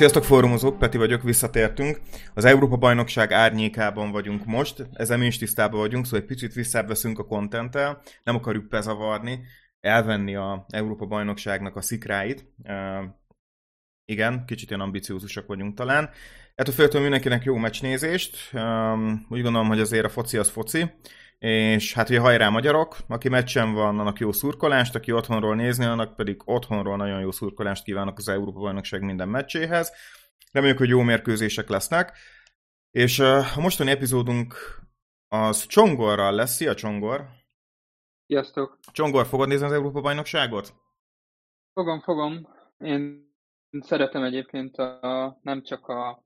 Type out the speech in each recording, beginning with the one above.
Sziasztok fórumozók, Peti vagyok, visszatértünk. Az Európa-bajnokság árnyékában vagyunk most, ezzel mi is tisztában vagyunk, szóval egy picit visszaveszünk a contenttel, nem akarjuk bezavarni, elvenni a Európa-bajnokságnak a szikráit. Igen, kicsit ilyen ambiciózusak vagyunk talán. Ettől féltől mindenkinek jó meccsnézést. Úgy gondolom, hogy azért a foci az foci. És hát ugye hajrá magyarok, aki meccsen van, annak jó szurkolást, aki otthonról nézni, annak pedig otthonról nagyon jó szurkolást kívánok az Európa-bajnokság minden meccséhez. Reméljük, hogy jó mérkőzések lesznek. És a mostani epizódunk az Csongorral lesz. Szia Csongor! Sziasztok! Csongor, fogod nézni az Európa-bajnokságot? Fogom. Én szeretem egyébként nem csak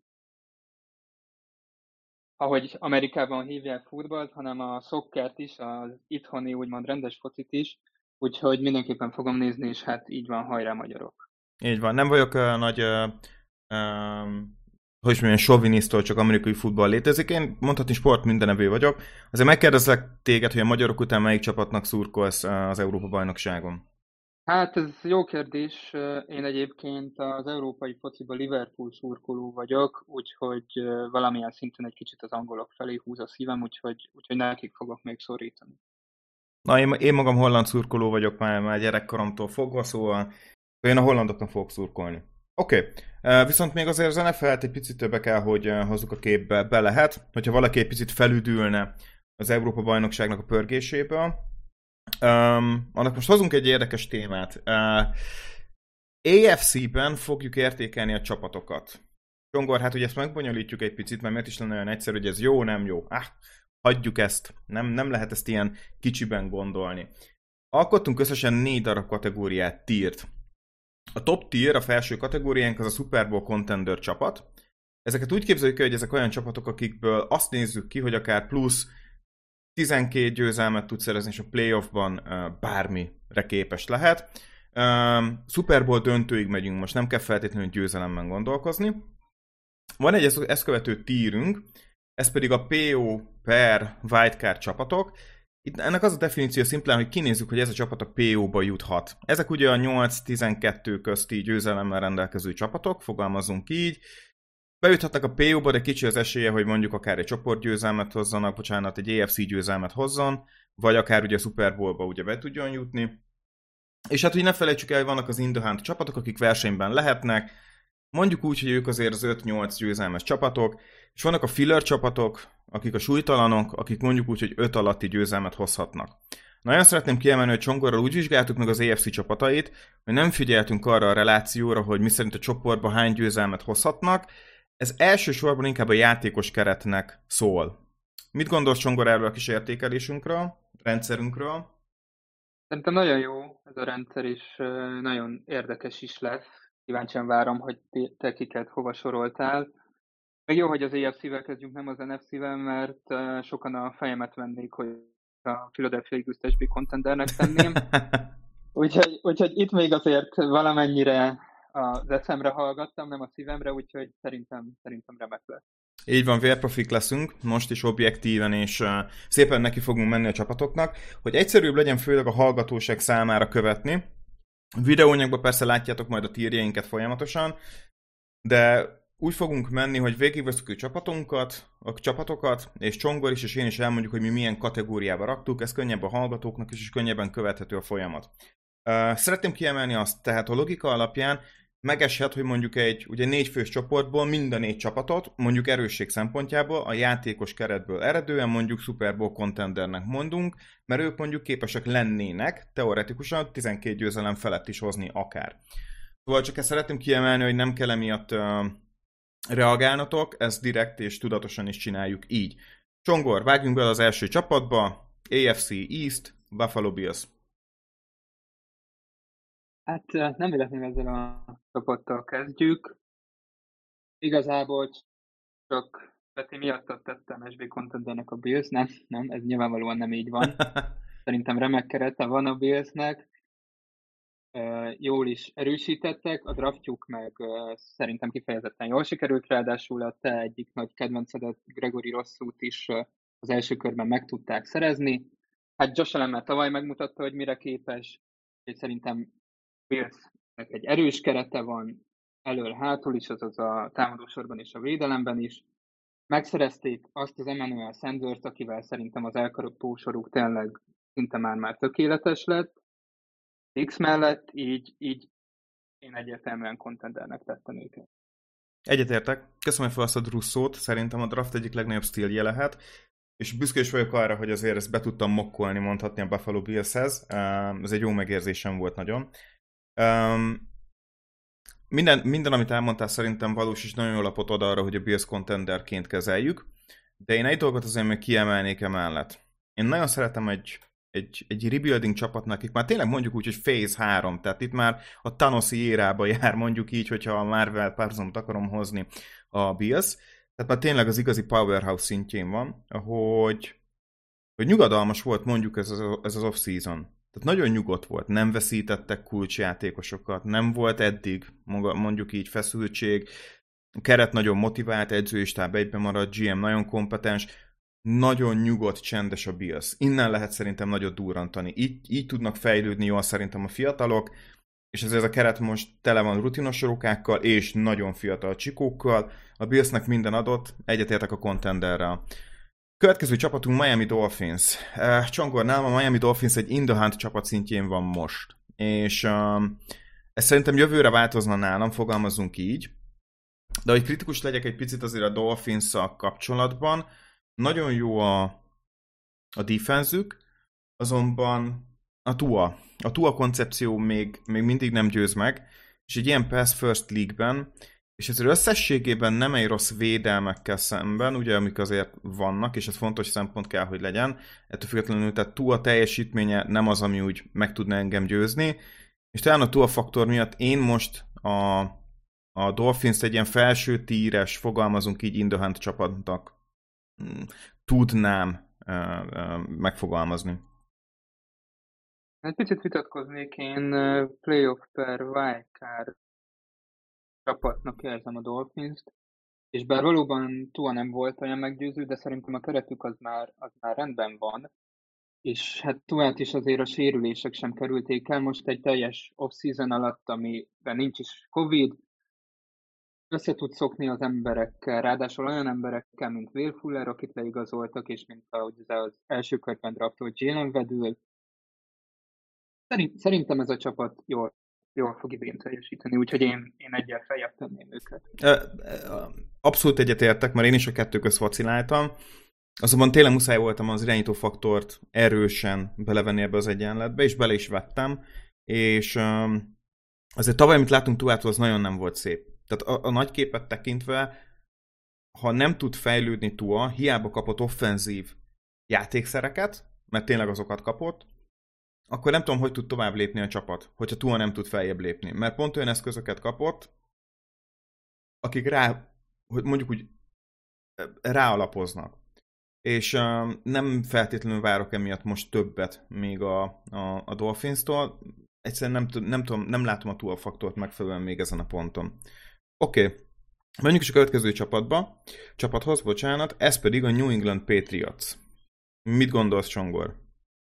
ahogy Amerikában hívják futballt, hanem a szokkert is, az itthoni úgymond rendes focit is, úgyhogy mindenképpen fogom nézni, és hát így van, hajrá magyarok. Így van, nem vagyok nagy, hogy is mondjam, sovinisztól, csak amerikai futball létezik. Én mondhatni sport mindenevő vagyok. Azért megkérdezlek téged, hogy a magyarok után melyik csapatnak szurkolsz az Európa-bajnokságon? Hát ez jó kérdés. Én egyébként az európai fociban Liverpool szurkoló vagyok, úgyhogy valamilyen szinten egy kicsit az angolok felé húz a szívem, úgyhogy nekik fogok még szorítani. Na, én magam holland szurkoló vagyok már gyerekkoromtól fogva, szóval én a hollandoknak fogok szurkolni. Oké. Viszont még azért az NFL-t egy picit többe kell, hogy hozzuk a képbe, be lehet, hogyha valaki egy picit felüdülne az Európa-bajnokságnak a pörgéséből. Annak most hozunk egy érdekes témát. AFC-ben fogjuk értékelni a csapatokat. Csongor, hát ugye ezt megbonyolítjuk egy picit, mert miért is lenne olyan egyszerű, hogy ez jó, nem jó. Hagyjuk ezt. Nem lehet ezt ilyen kicsiben gondolni. Alkottunk összesen 4 darab kategóriát, tiert. A top tier, a felső kategóriánk az a Super Bowl contender csapat. Ezeket úgy képzeljük el, hogy ezek olyan csapatok, akikből azt nézzük ki, hogy akár plusz 12 győzelmet tud szerezni, és a playoffban bármire képes lehet. Super Bowl döntőig megyünk, most nem kell feltétlenül győzelemben gondolkozni. Van egy ezt követő tírünk, ez pedig a PO per wildcard csapatok. Itt ennek az a definíció szimplán, hogy kinézzük, hogy ez a csapat a PO-ba juthat. Ezek ugye a 8-12 közti győzelemmel rendelkező csapatok, fogalmazunk így. Bejuthatnak a PO-ba, de kicsi az esélye, hogy mondjuk akár egy csoportgyőzelmet hozzanak, egy AFC győzelmet hozzon, vagy akár ugye a Super Bowl-ba ugye be tudjon jutni. És hát ugye ne felejtsük el, hogy vannak az in the hunt csapatok, akik versenyben lehetnek, mondjuk úgy, hogy ők azért az 5-8 győzelmes csapatok, és vannak a filler csapatok, akik a súlytalanok, akik mondjuk úgy, hogy 5 alatti győzelmet hozhatnak. Nagyon szeretném kiemelni, hogy Csongorral úgy vizsgáltuk meg az AFC csapatait, hogy nem figyeltünk arra a relációra, hogy miszerint a csoportban hány győzelmet hozhatnak. Ez elsősorban inkább a játékos keretnek szól. Mit gondolsz, Csongor, erről a kis értékelésünkről, rendszerünkről? Szerintem nagyon jó ez a rendszer, és nagyon érdekes is lesz. Kíváncsian várom, hogy te kiket hova soroltál. Meg jó, hogy az AFC-vel kezdjünk, nem az NFC-vel, mert sokan a fejemet vennék, hogy a Philadelphia Eagles SB contendernek tenném. úgyhogy itt még azért valamennyire az eszemre hallgattam, nem a szívemre, úgyhogy szerintem remek lesz. Így van, vérprofik leszünk, most is objektíven, és szépen neki fogunk menni a csapatoknak, hogy egyszerűbb legyen főleg a hallgatóság számára követni. Videóanyagban persze látjátok majd a tírjeinket folyamatosan, de úgy fogunk menni, hogy végigveszünk a csapatokat, és Csongor is, és én is elmondjuk, hogy mi milyen kategóriába raktuk, ez könnyebb a hallgatóknak is, és könnyebben követhető a folyamat. Szeretném kiemelni azt, tehát a logika alapján megeshet, hogy mondjuk ugye 4 fős csoportból mind a 4 csapatot, mondjuk erősség szempontjából, a játékos keretből eredően mondjuk Super Bowl contendernek mondunk, mert ők mondjuk képesek lennének teoretikusan 12 győzelem felett is hozni akár. Szóval csak ezt szeretném kiemelni, hogy nem kell emiatt reagálnatok, ezt direkt és tudatosan is csináljuk így. Csongor, vágjunk bele az első csapatba, AFC East, Buffalo Bills. Hát nem véletlenül ezzel a csapattal kezdjük. Igazából csak Peti miattat tettem SB contendernek a Bills, nem, ez nyilvánvalóan nem így van. Szerintem remek kerete van a Billsnek. Jól is erősítettek, a draftjuk meg szerintem kifejezetten jól sikerült, ráadásul a te egyik nagy kedvencedet, Gregory Rosszút is az első körben meg tudták szerezni. Hát Josh Allen már tavaly megmutatta, hogy mire képes, és szerintem Billsnek egy erős kerete van, elől-hátul is, azaz a támadósorban és a védelemben is. Megszerezték azt az Emmanuel Sanders, akivel szerintem az elkapó soruk tényleg szinte már tökéletes lett. X mellett, így én egyértelműen contendernek tettem őket. Egyetértek. Köszönöm, hogy felhasználtad Russzót. Szerintem a draft egyik legnagyobb stílje lehet. És büszke is vagyok arra, hogy azért ezt be tudtam mokkolni, mondhatni a Buffalo Bills-hez. Ez egy jó megérzésem volt nagyon. Minden, amit elmondtál, szerintem valós, és nagyon jó lapot ad arra, hogy a Bills contenderként kezeljük. De én egy dolgot azért még kiemelnék emellett. Én nagyon szeretem egy rebuilding csapatnak, akik már tényleg mondjuk úgy, hogy Phase 3, tehát itt már a Thanos-i érába jár, mondjuk így, hogyha a Marvel párhuzamot akarom hozni a Bills. Tehát már tényleg az igazi powerhouse szintjén van, hogy nyugodalmas volt mondjuk ez az off-season. Tehát nagyon nyugodt volt, nem veszítettek kulcsjátékosokat, nem volt eddig mondjuk így feszültség, a keret nagyon motivált, edzői stáb egyben maradt, GM nagyon kompetens, nagyon nyugodt, csendes a Bills. Innen lehet szerintem nagyot durrantani. Így tudnak fejlődni jól szerintem a fiatalok, és ezért ez a keret most tele van rutinos rókákkal, és nagyon fiatal csikókkal. A Billsnek minden adott, egyetértek a contenderrel. Következő csapatunk Miami Dolphins. Csongor, nálam a Miami Dolphins egy in the hunt csapat szintjén van most. És ez szerintem jövőre változna nálam, fogalmazunk így. De hogy kritikus legyek egy picit azért a Dolphins-szal kapcsolatban, nagyon jó a defenzük, azonban a Tua koncepció még mindig nem győz meg, és egy ilyen pass first league-ben, és ezért összességében nem egy rossz védelmekkel szemben, ugye, amik azért vannak, és ez fontos szempont kell, hogy legyen, ettől függetlenül, tehát Tua teljesítménye nem az, ami úgy meg tudna engem győzni, és talán a Tua faktor miatt én most a Dolphins egy ilyen felső tíres, fogalmazunk így in the hunt csapatnak tudnám megfogalmazni. Egy picit vitatkoznék, én playoff per wildcard csapatnak érzem a Dolphins-t, és bár valóban Tua nem volt olyan meggyőző, de szerintem a keretük az már rendben van, és hát Tuát is azért a sérülések sem kerülték el, most egy teljes off-season alatt, amiben nincs is Covid, össze tud szokni az emberekkel, ráadásul olyan emberekkel, mint Will Fuller, akit leigazoltak, és mint ahogy az első körben draftolt Jalen Waddle. Szerintem ez a csapat jól fog idén teljesíteni, úgyhogy én egyel feljebb tenném őket. Abszolút egyetértek, mert én is a kettő közt vaciláltam. Azonban tényleg muszáj voltam az irányító faktort erősen belevenni ebbe az egyenletbe, és bele is vettem, és azért tavaly, amit látunk Tuától, az nagyon nem volt szép. Tehát a nagy képet tekintve, ha nem tud fejlődni Tua, hiába kapott offenzív játékszereket, mert tényleg azokat kapott, akkor nem tudom, hogy tud tovább lépni a csapat, hogyha Tua nem tud feljebb lépni. Mert pont olyan eszközöket kapott, akik hogy mondjuk úgy ráalapoznak. És nem feltétlenül várok emiatt most többet még a Dolphins-tól. Egyszerűen nem látom a Tua faktort megfelelően még ezen a ponton. Oké. Menjünk is a következő csapathoz, bocsánat, ez pedig a New England Patriots. Mit gondolsz, Csongor?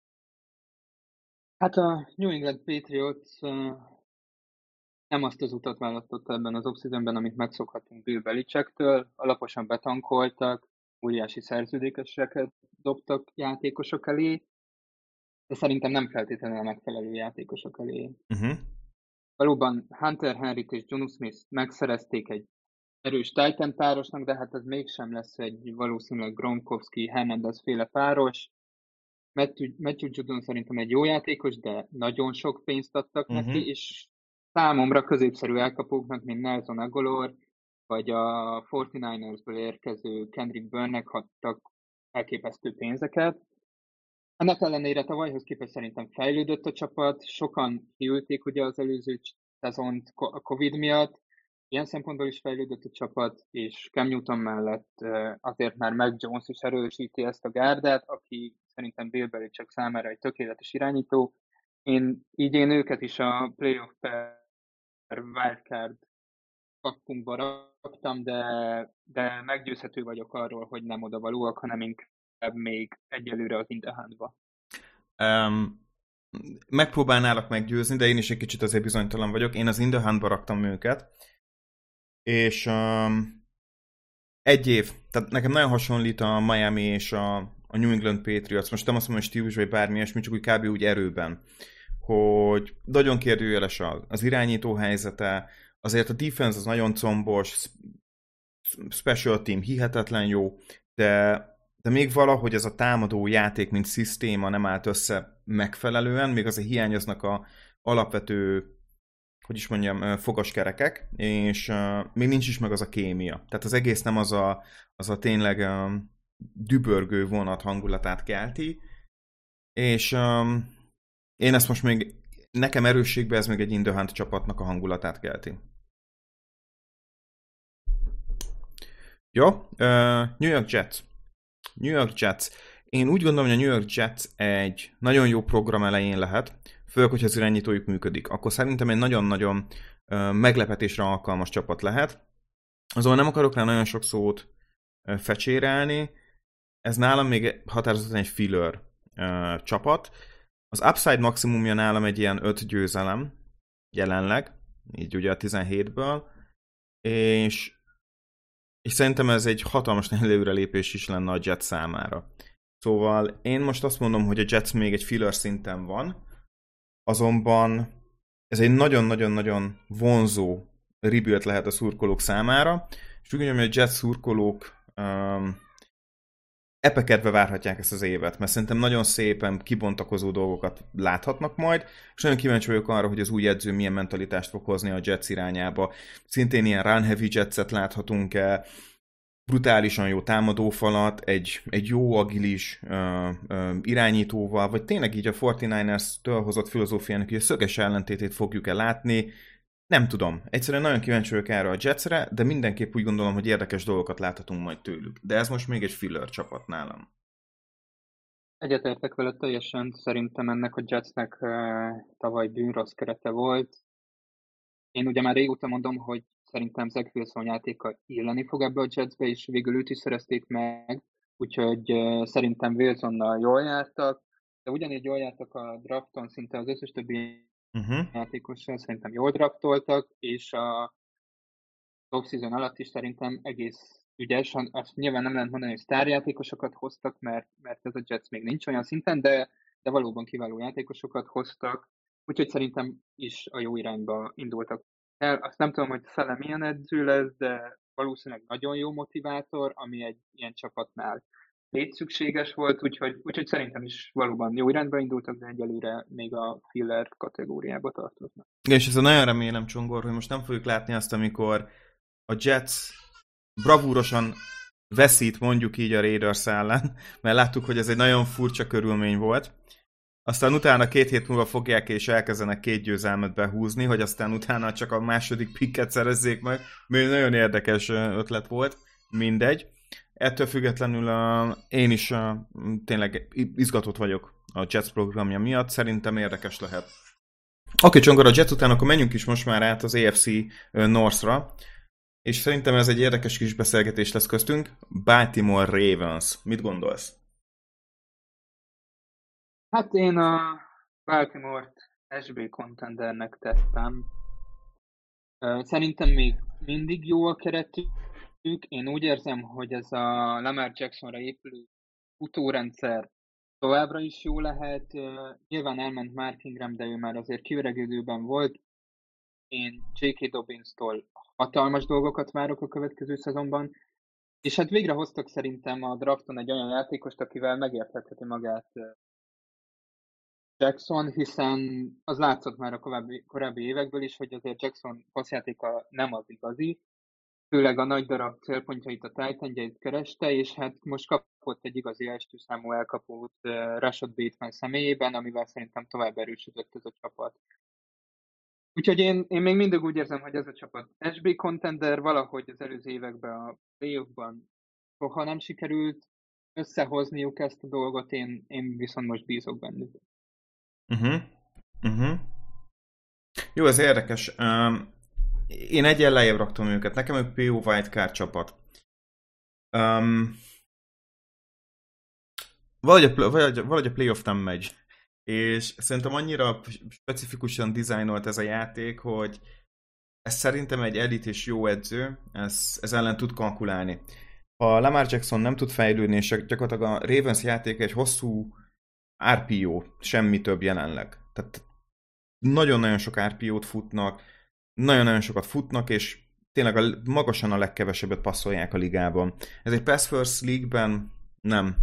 Hát a New England Patriots nem azt az utat választotta ebben az off-seasonben, amit megszokhatunk Bill Belichicktől, alaposan betankoltak, óriási szerződéseket dobtak játékosok elé, de szerintem nem feltétlenül a megfelelő játékosok elé. Valóban Hunter Henryt és Jonnu Smith megszerezték egy erős Titan párosnak, de hát ez mégsem lesz egy valószínűleg Gronkowski-Hernandez féle páros. Matthew Judon szerintem egy jó játékos, de nagyon sok pénzt adtak neki, és számomra középszerű elkapóknak, mint Nelson Agholor, vagy a 49ersből érkező Kendrick Bourne-nek adtak elképesztő pénzeket. Ennek ellenére tavalyhoz képest szerintem fejlődött a csapat, sokan kiülték ugye az előző szezont a Covid miatt, ilyen szempontból is fejlődött a csapat, és Cam Newton mellett azért már Mac Jones is erősíti ezt a gárdát, aki szerintem Bill Belichick számára egy tökéletes irányító. Én őket is a playoff per wildcard pakkunkba raktam, de meggyőzhető vagyok arról, hogy nem odavalóak, hanem inkább még egyelőre az in the huntba. Megpróbálnálak meggyőzni, de én is egy kicsit azért bizonytalan vagyok. Én az in the huntba raktam őket, És egy év, tehát nekem nagyon hasonlít a Miami és a New England Patriots, most nem azt mondom, hogy stílus vagy bármi ilyesmi, csak úgy kb. Úgy erőben, hogy nagyon kérdőjeles az irányító helyzete, azért a defense az nagyon combos, special team hihetetlen jó, de még valahogy ez a támadó játék, mint szisztéma nem állt össze megfelelően, még azért hiányoznak a alapvető, hogy is mondjam, fogaskerekek, és még nincs is meg az a kémia. Tehát az egész nem az a tényleg dübörgő vonat hangulatát kelti, és én ezt most még, nekem erősségben ez még egy In the Hunt csapatnak a hangulatát kelti. Jó, New York Jets. New York Jets. Én úgy gondolom, hogy a New York Jets egy nagyon jó program elején lehet, főleg, hogyha az irányítójuk működik. Akkor szerintem egy nagyon-nagyon meglepetésre alkalmas csapat lehet. Azonban nem akarok rá nagyon sok szót fecsérelni. Ez nálam még határozottan egy filler csapat. Az upside maximumja nálam egy ilyen 5 győzelem jelenleg, így ugye a 17-ből, és szerintem ez egy hatalmas előrelépés is lenne a Jets számára. Szóval én most azt mondom, hogy a Jets még egy filler szinten van, azonban ez egy nagyon-nagyon-nagyon vonzó rebuild lehet a szurkolók számára, és úgy gondolom, hogy a Jets szurkolók epekedve várhatják ezt az évet, mert szerintem nagyon szépen kibontakozó dolgokat láthatnak majd, és nagyon kíváncsi vagyok arra, hogy az új edző milyen mentalitást fog hozni a Jets irányába. Szintén ilyen run-heavy Jetset láthatunk-e, brutálisan jó támadófalat, egy jó agilis irányítóval, vagy tényleg így a 49ers-től hozott filozófiának, hogy a szöges ellentétét fogjuk-e látni. Nem tudom. Egyszerűen nagyon kíváncsi vagyok erre a Jetsre, de mindenképp úgy gondolom, hogy érdekes dolgokat láthatunk majd tőlük. De ez most még egy filler csapat nálam. Egyetértek vele teljesen, szerintem ennek a Jetsnek tavaly bűnrossz kerete volt. Én ugye már régóta mondom, hogy szerintem Zach Wilson játéka illeni fog ebbe a Jetsbe, és végül őt is szerezték meg, úgyhogy szerintem Wilsonnal jól jártak, de ugyanígy jól jártak a drafton, szinte az összes többi játékossal szerintem jól draftoltak, és a off-season alatt is szerintem egész ügyes. Azt nyilván nem lehet mondani, hogy sztárjátékosokat hoztak, mert ez a Jets még nincs olyan szinten, de valóban kiváló játékosokat hoztak, úgyhogy szerintem is a jó irányba indultak el. Azt nem tudom, hogy Szele milyen edző lesz, de valószínűleg nagyon jó motivátor, ami egy ilyen csapatnál létszükséges volt, úgyhogy szerintem is valóban jó irányba indultak, de egyelőre még a filler kategóriába tartoznak. És ez a nagyon remélem, Csongor, hogy most nem fogjuk látni azt, amikor a Jets bravúrosan veszít mondjuk így a Raiders ellen, mert láttuk, hogy ez egy nagyon furcsa körülmény volt. Aztán utána 2 hét múlva fogják és elkezdenek 2 győzelmet behúzni, hogy aztán utána csak a második picket szerezzék meg. Még nagyon érdekes ötlet volt, mindegy. Ettől függetlenül én is tényleg izgatott vagyok a Jets programja miatt, szerintem érdekes lehet. Oké, Csongor, a Jets után akkor menjünk is most már át az AFC Northra, és szerintem ez egy érdekes kis beszélgetés lesz köztünk. Baltimore Ravens. Mit gondolsz? Hát én a Baltimore-t SB contendernek tettem. Szerintem még mindig jó a keretük. Én úgy érzem, hogy ez a Lamar Jacksonra épülő utórendszer továbbra is jó lehet. Nyilván elment Mark Ingram, de ő már azért kiöregedőben volt. Én J.K. Dobbins-tól hatalmas dolgokat várok a következő szezonban. És hát végre hoztak szerintem a drafton egy olyan játékost, akivel megérthetheti magát Jackson, hiszen az látszott már a korábbi évekből is, hogy azért Jackson passzjátéka nem az igazi, főleg a nagy darab célpontjait, a tight-endjeit kereste, és hát most kapott egy igazi első számú elkapót Rashad Bateman személyében, amivel szerintem tovább erősödött ez a csapat. Úgyhogy én még mindig úgy érzem, hogy ez a csapat SB contender, valahogy az előző években a playoffban soha nem sikerült összehozniuk ezt a dolgot, én viszont most bízok bennük. Jó, ez érdekes. Én egyen lejjebb raktam őket. Nekem ők PO Wildcard csapat. Valahogy a playoff nem megy. És szerintem annyira specifikusan dizájnolt ez a játék, hogy ez szerintem egy elit és jó edző, ez ellen tud kalkulálni. Ha Lamar Jackson nem tud fejlődni, és gyakorlatilag a Ravens játék egy hosszú RPO, semmi több jelenleg. Tehát nagyon-nagyon sok RPO-t futnak, nagyon-nagyon sokat futnak, és tényleg magasan a legkevesebbet passzolják a ligában. Ez egy pass first league-ben nem.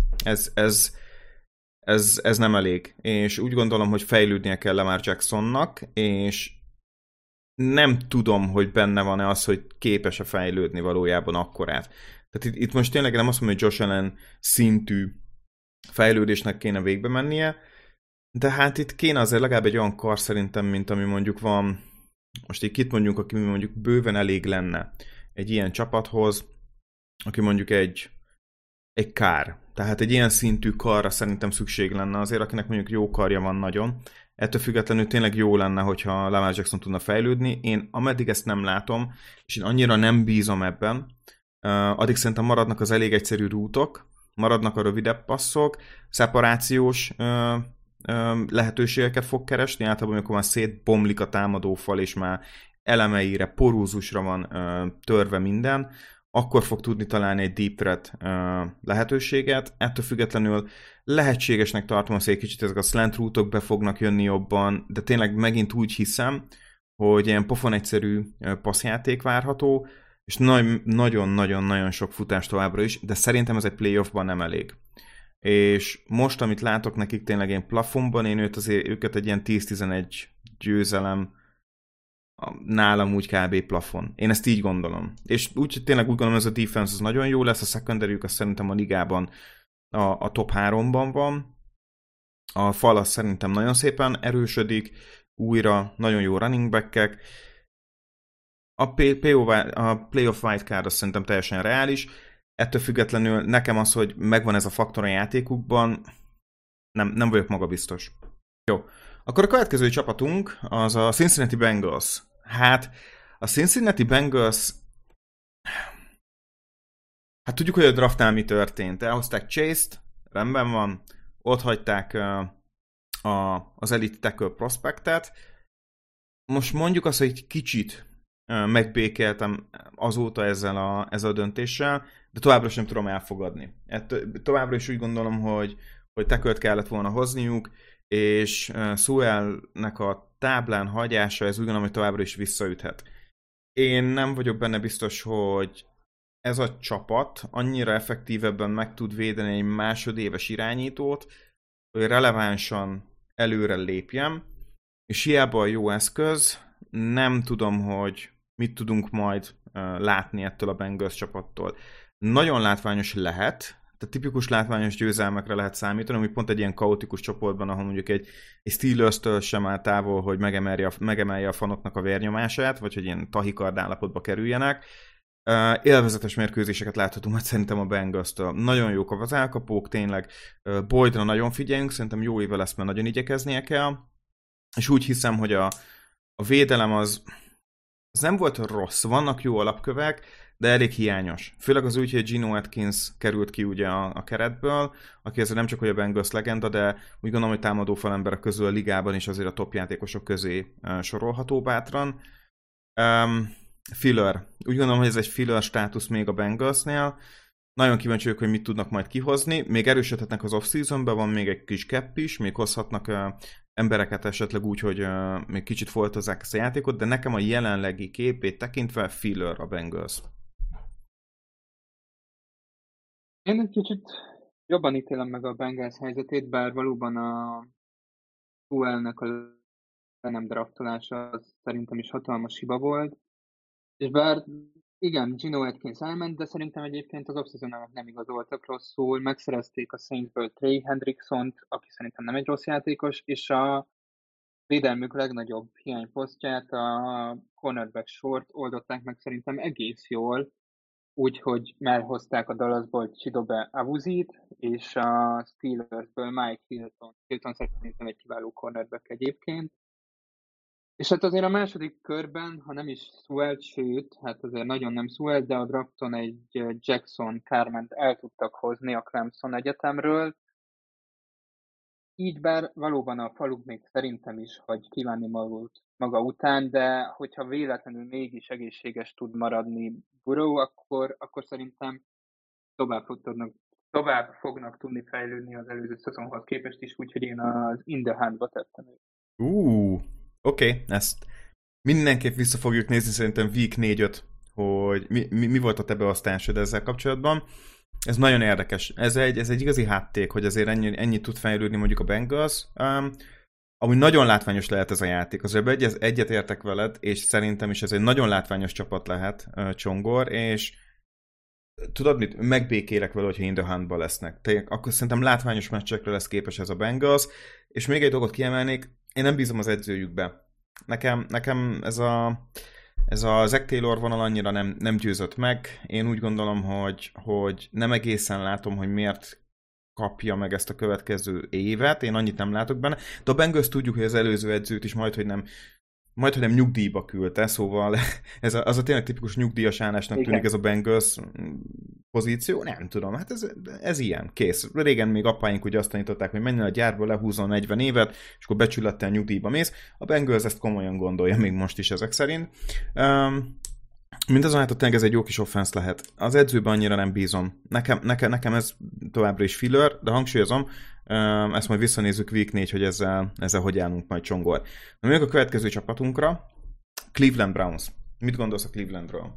Ez nem elég. És úgy gondolom, hogy fejlődnie kell Lamar Jacksonnak, és nem tudom, hogy benne van-e az, hogy képes-e fejlődni valójában akkorát. Tehát itt most tényleg nem azt mondom, hogy Josh Allen szintű fejlődésnek kéne végbe mennie, de hát itt kéne azért legalább egy olyan kar szerintem, mint ami mondjuk van, most így kit mondjuk, aki mondjuk bőven elég lenne egy ilyen csapathoz, aki mondjuk egy kár. Tehát egy ilyen szintű karra szerintem szükség lenne azért, akinek mondjuk jó karja van nagyon. Ettől függetlenül tényleg jó lenne, hogyha Lamar Jackson tudna fejlődni. Én ameddig ezt nem látom, és én annyira nem bízom ebben, addig szerintem maradnak az elég egyszerű rútok, maradnak a rövidebb passzok, szeparációs lehetőségeket fog keresni, általában amikor már szétbomlik a támadófal, és már elemeire, porózusra van törve minden, akkor fog tudni találni egy deep threat lehetőséget. Ettől függetlenül lehetségesnek tartom azt, hogy egy kicsit ezek a slant rútok be fognak jönni jobban, de tényleg megint úgy hiszem, hogy ilyen pofon egyszerű passzjáték várható, és nagyon-nagyon-nagyon sok futás továbbra is, de szerintem ez egy playoffban nem elég. És most, amit látok nekik tényleg ilyen plafonban, én őket egy ilyen 10-11 győzelem, nálam úgy kb. Plafon. Én ezt így gondolom. És tényleg úgy gondolom, ez a defense az nagyon jó lesz, a secondary az szerintem a ligában a top 3-ban van. A fal az szerintem nagyon szépen erősödik, újra nagyon jó running back-ek. A playoff wildcard az szerintem teljesen reális. Ettől függetlenül nekem az, hogy megvan ez a faktor a játékukban, nem vagyok magabiztos. Jó. Akkor a következő csapatunk az a Cincinnati Bengals. Hát a Cincinnati Bengals, hát tudjuk, hogy a draftnál mi történt. Elhozták Chase-t, rendben van, ott hagyták az Elite Tackle prospektet. Most mondjuk azt, hogy egy kicsit megbékeltem azóta ezzel a döntéssel, de továbbra sem tudom elfogadni. Továbbra is úgy gondolom, hogy tackle-t kellett volna hozniuk, és Sewell-nek a táblán hagyása, ez úgy gondolom, hogy továbbra is visszaüthet. Én nem vagyok benne biztos, hogy ez a csapat annyira effektívebben meg tud védeni egy másodéves irányítót, hogy relevánsan előre lépjem, és hiába a jó eszköz, nem tudom, hogy mit tudunk majd látni ettől a Bengals csapattól. Nagyon látványos lehet, tehát tipikus látványos győzelmekre lehet számítani, ami pont egy ilyen kaotikus csoportban, ahol mondjuk egy Steelers-től sem áll távol, hogy megemelje a fanoknak a vérnyomását, vagy hogy ilyen tahikard állapotba kerüljenek. Élvezetes mérkőzéseket láthatunk, mert szerintem a Bengals-től. Nagyon jók az elkapók, tényleg. Boydra nagyon figyeljünk, szerintem jó éve lesz, mert nagyon igyekeznie kell. És úgy hiszem, hogy a védelem az nem volt rossz, vannak jó alapkövek, de elég hiányos. Főleg az úgy, hogy Geno Atkins került ki ugye a keretből, aki ezzel nem csak hogy a Bengals legenda, de úgy gondolom, hogy támadó falemberek közül a ligában is azért a top játékosok közé sorolható bátran. Filler. Úgy gondolom, hogy ez egy filler státusz még a Bengalsnél. Nagyon kíváncsi vagyok, hogy mit tudnak majd kihozni. Még erősödhetnek az off-seasonben, van még egy kis cap is, még hozhatnak embereket esetleg úgy, hogy még kicsit foltozzák ezt a játékot, de nekem a jelenlegi képét tekintve filler a Bengals. Én egy kicsit jobban ítélem meg a Bengals helyzetét, bár valóban a UL-nek a nem draftolása az szerintem is hatalmas hiba volt. És bár igen, Geno Atkins elment, de szerintem egyébként az off nem igazoltak rosszul. Megszerezték a Saintsből Trey Hendricksont, aki szerintem nem egy rossz játékos, és a védelmük legnagyobb hiányposztját, a cornerback sort oldották meg szerintem egész jól, úgyhogy elhozták a Dallasból Chidobe Awuzit, és a Steelersből Mike Hilton. Hilton szerintem egy kiváló cornerback egyébként. És hát azért a második körben, ha nem is Sewell, sőt, hát azért nagyon nem Sewell, de a drafton egy Jackson Carment el tudtak hozni a Clemson Egyetemről. Így bár valóban a faluk még szerintem is, hogy kívánni maguk maga után, de hogyha véletlenül mégis egészséges tud maradni Burrow, akkor szerintem tovább fognak tudni fejlődni az előző szezonhoz képest is, úgyhogy én az in the handba tettem őt. Oké, ezt mindenképp vissza fogjuk nézni, szerintem week 4-5, hogy mi volt a te beosztásod ezzel kapcsolatban. Ez nagyon érdekes. Ez egy igazi hátték, hogy azért ennyit tud fejlődni mondjuk a Bengals. Amúgy nagyon látványos lehet ez a játék. Azért egyet értek veled, és szerintem is ez egy nagyon látványos csapat lehet, Csongor, és tudod mit? Megbékélek vele, hogyha in the huntba lesznek. Tényleg, akkor szerintem látványos meccsekre lesz képes ez a Bengals, és még egy dolgot kiemelnék, én nem bízom az edzőjükbe. Nekem ez a Zach Taylor vonal annyira nem győzött meg. Én úgy gondolom, hogy nem egészen látom, hogy miért kapja meg ezt a következő évet. Én annyit nem látok benne. De a Bengals tudjuk, hogy az előző edzőt is majd, hogy nem nyugdíjba küldte, szóval az a tényleg tipikus nyugdíjas állásnak tűnik ez a Bengals pozíció. Nem tudom, hát ez ilyen, kész. Régen még apáink ugye azt tanították, hogy menjen a gyárba, lehúzzon 40 évet, és akkor becsülettel nyugdíjba mész. A Bengals ezt komolyan gondolja, még most is ezek szerint. Mindazonáltal tényleg ez egy jó kis offense lehet. Az edzőben annyira nem bízom. Nekem ez továbbra is filler, de hangsúlyozom, ezt majd visszanézzük week 4, hogy ezzel hogy állunk majd, Csongor. Na, még a következő csapatunkra, Cleveland Browns. Mit gondolsz a Clevelandről?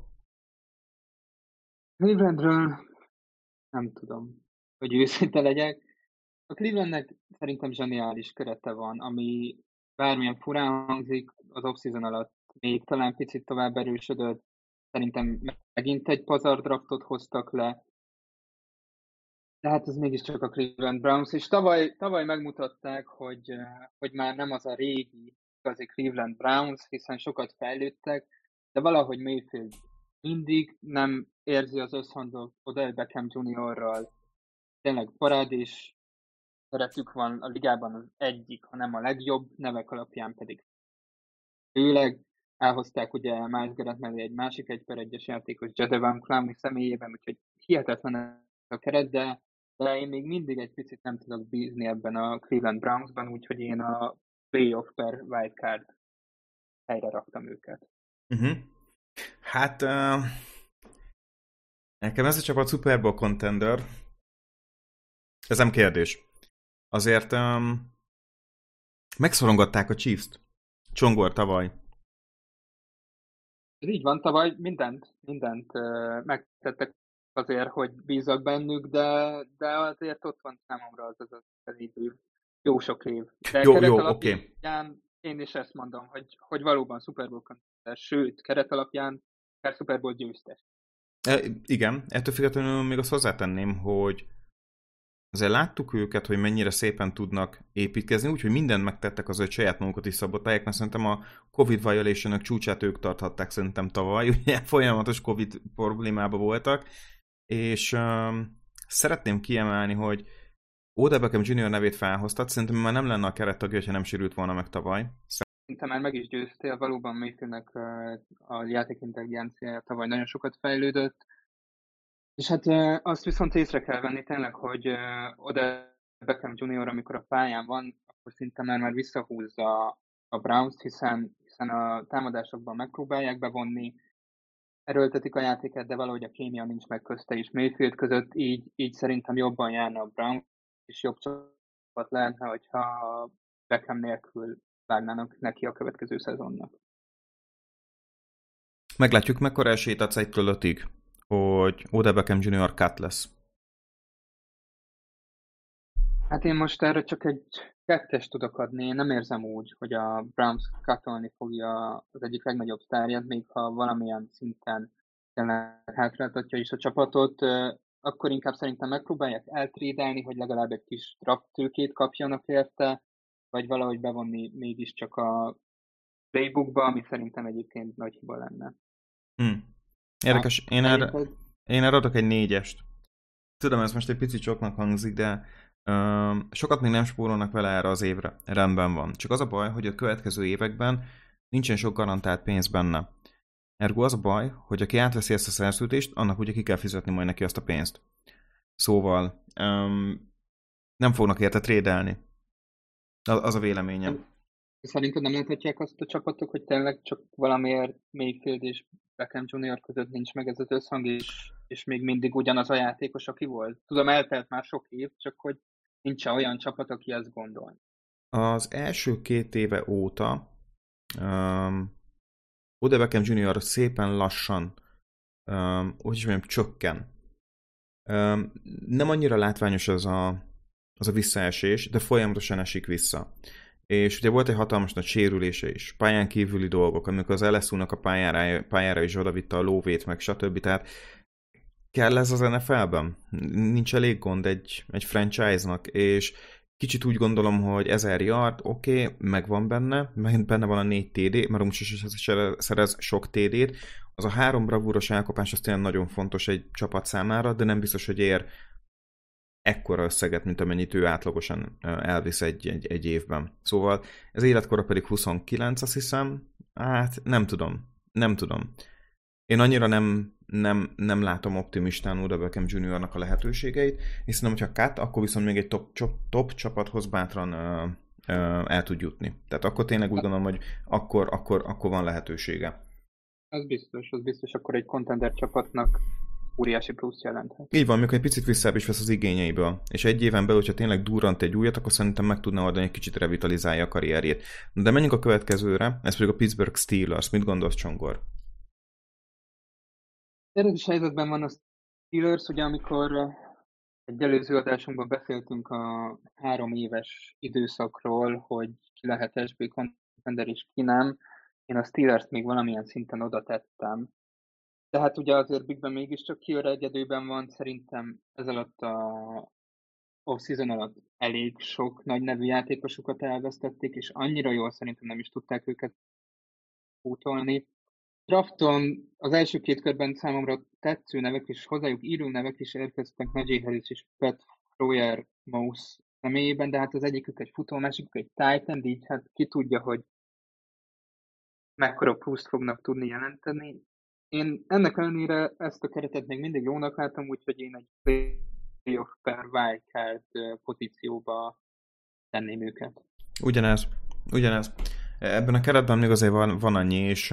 Clevelandről nem tudom, hogy őszinte legyek. A Clevelandnek szerintem zseniális kerete van, ami bármilyen furán hangzik, az off-season alatt még talán picit tovább erősödött. Szerintem megint egy pazar draftot hoztak le. De hát ez mégiscsak a Cleveland Browns, és tavaly megmutatták, hogy már nem az a régi igazi Cleveland Browns, hiszen sokat fejlődtek, de valahogy Mayfield mindig nem érzi az összhangot Odell Beckham Jr.-ral. Tényleg parádés keretük van a ligában az egyik, ha nem a legjobb, nevek alapján pedig főleg. Elhozták ugye Miles Garrett mellé egy másik 1/1-es játékos Jadeveon Clowney személyében, úgyhogy hihetetlen a keret, de én még mindig egy picit nem tudok bízni ebben a Cleveland Brownsban, úgyhogy én a playoff per wildcard helyre raktam őket. Hát nekem ez a csapat Super Bowl contender. Ez nem kérdés. Azért megszorongatták a Chiefs-t. Csongor tavaly. Ez így van, tavaly mindent megtettek azért, hogy bízok bennük, de azért ott van számomra az idő. Jó sok év. De Jó, oké. Én is ezt mondom, hogy valóban Super Bowl contender, sőt, keret alapján per Super Bowl győztes. Igen, ettől függetlenül még azt hozzátenném, hogy azért láttuk őket, hogy mennyire szépen tudnak építkezni, úgyhogy mindent megtettek az, hogy saját magukat is szabotálják, mert szerintem a Covid violation-ök csúcsát ők tarthatták szerintem tavaly, ugye folyamatos Covid problémában voltak, és szeretném kiemelni, hogy Odell Beckham Jr. nevét felhoztat, szerintem már nem lenne a kerettagja, ha nem sérült volna meg tavaly. Szerintem már meg is győztél, valóban Mayfieldnek a játékintelligenciája tavaly nagyon sokat fejlődött, és hát azt viszont észre kell venni tényleg, hogy Odell Beckham Jr. amikor a pályán van, akkor szinte már visszahúzza a Browns-t, hiszen a támadásokban megpróbálják bevonni, erőltetik a játéket, de valahogy a kémia nincs meg közte és Mayfield között, így szerintem jobban járna a Browns, és jobb csapat lehetne, hogyha Beckham nélkül vágnának neki a következő szezonnak. Meglátjuk, mekkora esélyt adsz 1-től 5-ig, hogy Odell Beckham Jr. cut lesz. Hát én most erre csak egy 2-est tudok adni. Én nem érzem úgy, hogy a Browns cutolni fogja az egyik legnagyobb sztárját, még ha valamilyen szinten hátráltatja is a csapatot, akkor inkább szerintem megpróbálják eltrédelni, hogy legalább egy kis draft tőkét kapjanak érte, vagy valahogy bevonni mégiscsak a playbookba, ami szerintem egyébként nagy hiba lenne. Érdekes, én erre adok egy 4-est. Tudom, ez most egy picit soknak hangzik, de sokat még nem spórolnak vele erre az évre. Rendben van. Csak az a baj, hogy a következő években nincsen sok garantált pénz benne. Ergo az a baj, hogy aki átveszi ezt a szerződést, annak ugye ki kell fizetni majd neki azt a pénzt. Szóval nem fognak érte trédelni. Az a véleményem. Szerinted nem láthatják azt a csapatok, hogy tényleg csak valamiért Mayfield és Beckham Junior között nincs meg ez az összhang, és még mindig ugyanaz a játékos, aki volt? Tudom, eltelt már sok év, csak hogy nincs olyan csapat, aki ezt gondol. Az első 2 éve óta Odell Beckham Jr. szépen lassan, úgy is mondjam, csökken. Nem annyira látványos az a visszaesés, de folyamatosan esik vissza. És ugye volt egy hatalmas nagy sérülése is, pályán kívüli dolgok, amikor az LSU-nak a pályára is odavitte a lóvét, meg stb. Tehát kell ez az NFL-ben? Nincs elég gond egy franchise-nak, és kicsit úgy gondolom, hogy 1000 yard, oké, megvan benne van a 4 TD, mert úgyis szerez sok TD-t. Az a 3 bravúros elkapás az tényleg nagyon fontos egy csapat számára, de nem biztos, hogy ér ekkora összeget, mint amennyit ő átlagosan elvisz egy évben. Szóval ez életkora pedig 29, azt hiszem. Hát nem tudom. Én annyira nem látom optimistán Odell Beckham Jr.-nak a lehetőségeit, hiszen hogyha cut, akkor viszont még egy top csapathoz bátran el tud jutni. Tehát akkor tényleg úgy gondolom, hogy akkor van lehetősége. Az biztos, akkor egy contender csapatnak óriási plusz jelenthet. Így van, amikor egy picit visszább is vesz az igényeiből. És egy éven belül, hogyha tényleg durrant egy újat, akkor szerintem meg tudna oldani, egy kicsit revitalizálja a karrierjét. De menjünk a következőre, ez pedig a Pittsburgh Steelers. Mit gondolsz, Csongor? Érdekes helyzetben van a Steelers, ugye amikor egy előző adásunkban beszéltünk a 3 éves időszakról, hogy ki lehet SB contender és ki nem. Én a Steelers-t még valamilyen szinten oda tettem. De hát ugye azért Big Ben mégiscsak kiöregedőben van, szerintem ez alatt a off-season alatt elég sok nagy nevű játékosokat elvesztették, és annyira jól szerintem nem is tudták őket pótolni. Drafton az első 2 körben számomra tetsző nevek és hozzájuk író nevek is érkeztek, Najee Harris és Pat Froyer Mouse személyében, de hát az egyikük egy futó, a másikük egy tight end, így hát ki tudja, hogy mekkora pluszt fognak tudni jelenteni. Én ennek ellenére ezt a keretet még mindig jónak látom, úgyhogy én egy playoff per wildcard pozícióba tenném őket. Ugyanez. Ebben a keretben még azért van annyi, és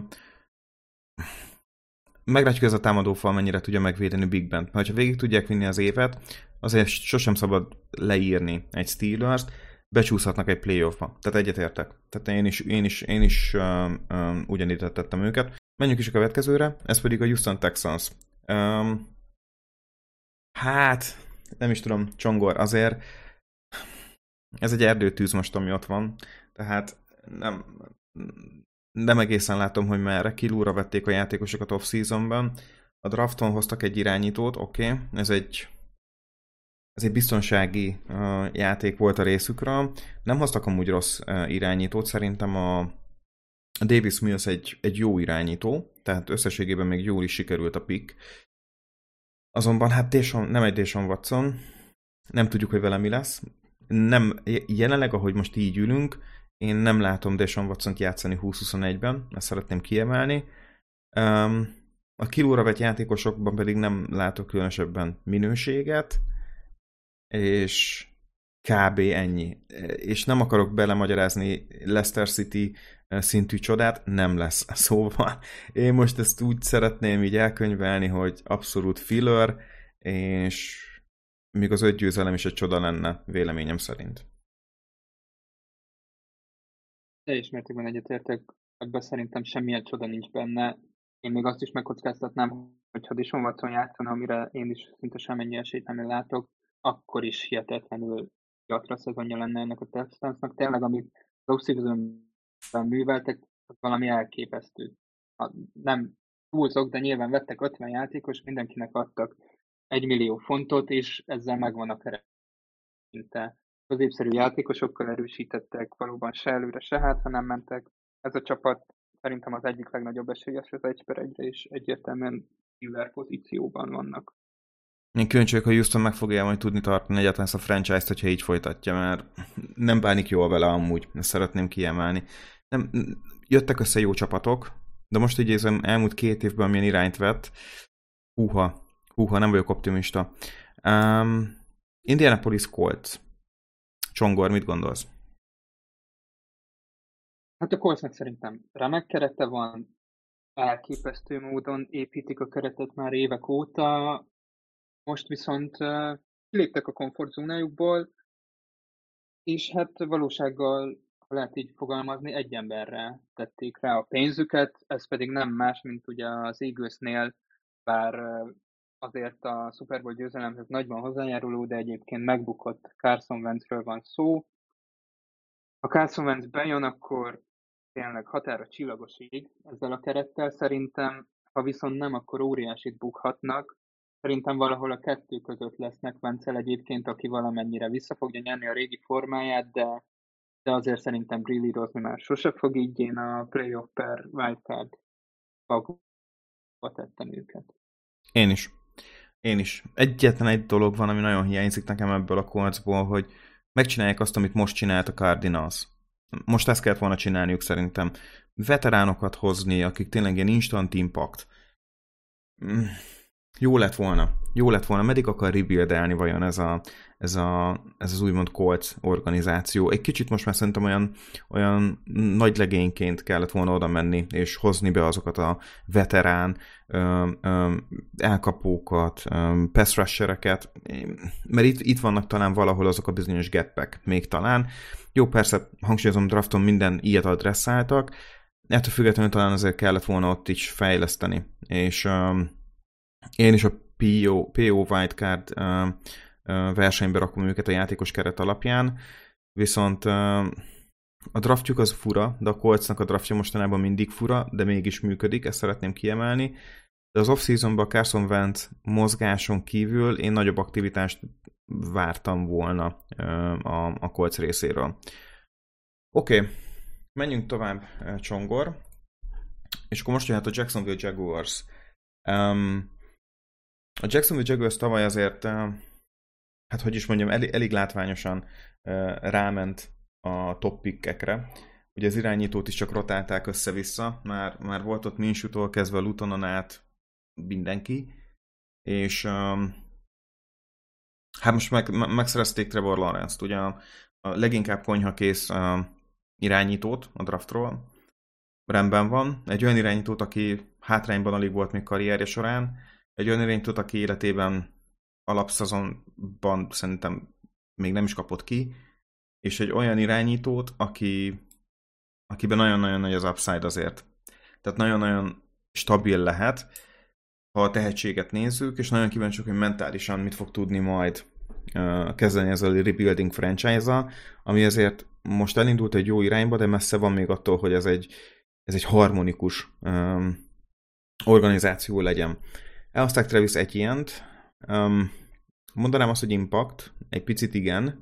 meglátjuk ez a támadófal mennyire tudja megvédeni Big Ben. Ha végig tudják vinni az évet, azért sosem szabad leírni egy Steelers-t, becsúszhatnak egy playoffba. Tehát egyetértek. Tehát én is ugyanígy tettem őket. Menjünk is a következőre, ez pedig a Houston Texans. Hát, nem is tudom, Csongor, azért ez egy erdőtűz most, ami ott van. Tehát nem egészen látom, hogy merre. Kilóra vették a játékosokat off-seasonban. A drafton hoztak egy irányítót, oké. Ez egy biztonsági játék volt a részükről. Nem hoztak amúgy rossz irányítót. Szerintem a Davis Mills egy jó irányító, tehát összességében még jól is sikerült a pick. Azonban hát nem egy Deshaun Watson. Nem tudjuk, hogy vele mi lesz. Nem, jelenleg, ahogy most így ülünk, én nem látom Deshaun Watsont játszani 2021-ben, ezt szeretném kiemelni. A kilóra vett játékosokban pedig nem látok különösebben minőséget, és kb. Ennyi. És nem akarok belemagyarázni Leicester City szintű csodát, nem lesz. Szóval én most ezt úgy szeretném így elkönyvelni, hogy abszolút filler, és még az 5 győzelem is egy csoda lenne, véleményem szerint. Teljes mértékben egyetértek, ebben szerintem semmilyen csoda nincs benne. Én még azt is megkockáztatnám, hogyha Deshaun Watson játszana, amire én is szinte semennyi esélyt nem látok, akkor is hihetetlenül gyatra szezonja lenne ennek a Texansnak. Tényleg, amit az off-seasonben műveltek, az valami elképesztő. Nem túlzok, de nyilván vettek 50 játékos, mindenkinek adtak 1 millió fontot, és ezzel megvan a kerete. Középszerű játékosokkal erősítettek, valóban se előre, se hátra nem mentek. Ez a csapat szerintem az egyik legnagyobb esélyes az 1/1-re, és egyértelműen killer pozícióban vannak. Én kíváncsi vagyok, hogy Houston meg fogja majd tudni tartani egyáltalán ezt a franchise-t, hogyha így folytatja, mert nem bánik jól vele amúgy, ezt szeretném kiemelni. Nem, jöttek össze jó csapatok, de most így érzem, elmúlt 2 évben milyen irányt vett. Húha, nem vagyok optimista. Indianapolis Colts. Csongor, mit gondolsz? Hát a Coltsnak szerintem remek kerete van, elképesztő módon építik a keretet már évek óta, most viszont kiléptek a komfortzónájukból, és hát valósággal, ha lehet így fogalmazni, egy emberre tették rá a pénzüket, ez pedig nem más, mint ugye az Eaglesnél, bár azért a Super Bowl győzelemhez nagyban hozzájáruló, de egyébként megbukott Carson Wentzről van szó. Ha Carson Wentz bejön, akkor tényleg határa csillagos ég ezzel a kerettel szerintem, ha viszont nem, akkor óriásit bukhatnak. Szerintem valahol a kettő között lesznek Wentzzel egyébként, aki valamennyire vissza fogja nyerni a régi formáját, de azért szerintem brillírozni már sose fog, így én a playoff per wildcard bagba tettem őket. Én is. Én is. Egyetlen egy dolog van, ami nagyon hiányzik nekem ebből a Coltsból, hogy megcsinálják azt, amit most csinált a Cardinals. Most ezt kellett volna csinálniuk szerintem. Veteránokat hozni, akik tényleg ilyen instant impact. Jó lett volna. Jó lett volna. Meddig akar rebuildelni vajon ez az úgymond Colts organizáció? Egy kicsit most már szerintem olyan nagy legényként kellett volna oda menni, és hozni be azokat a veterán elkapókat, pass rushereket, mert itt vannak talán valahol azok a bizonyos gappek még talán. Jó, persze, hangsúlyozom, drafton minden ilyet adresszáltak, ettől függetlenül talán azért kellett volna ott is fejleszteni, és én is a PO Wildcard versenybe rakom őket a játékos keret alapján, viszont a draftjuk az fura, de a Coltsnak a draftja mostanában mindig fura, de mégis működik, ezt szeretném kiemelni. De az off-seasonban a Carson Wentz mozgáson kívül én nagyobb aktivitást vártam volna a Colts részéről. Oké, menjünk tovább, Csongor. És akkor most jöhet a Jacksonville Jaguars. A Jacksonville Jaguars tavaly azért, hát hogy is mondjam, elég látványosan ráment a top pickekre. Ugye az irányítót is csak rotálták össze-vissza, már volt ott Minshewtól kezdve a Lutonon át mindenki, és hát most megszerezték Trevor Lawrence-t, ugye a leginkább konyhakész irányítót a draftról, rendben van, egy olyan irányítót, aki hátrányban alig volt még karrierje során, egy olyan irányítót, aki életében alapszezonban szerintem még nem is kapott ki, és egy olyan irányítót, akiben nagyon-nagyon nagy az upside azért. Tehát nagyon-nagyon stabil lehet, ha a tehetséget nézzük, és nagyon kíváncsiak, hogy mentálisan mit fog tudni majd kezdeni ezzel a rebuilding franchise-a, ami azért most elindult egy jó irányba, de messze van még attól, hogy ez egy harmonikus organizáció legyen. Elhozták Travis Etienne-t, mondanám azt, hogy impact, egy picit igen,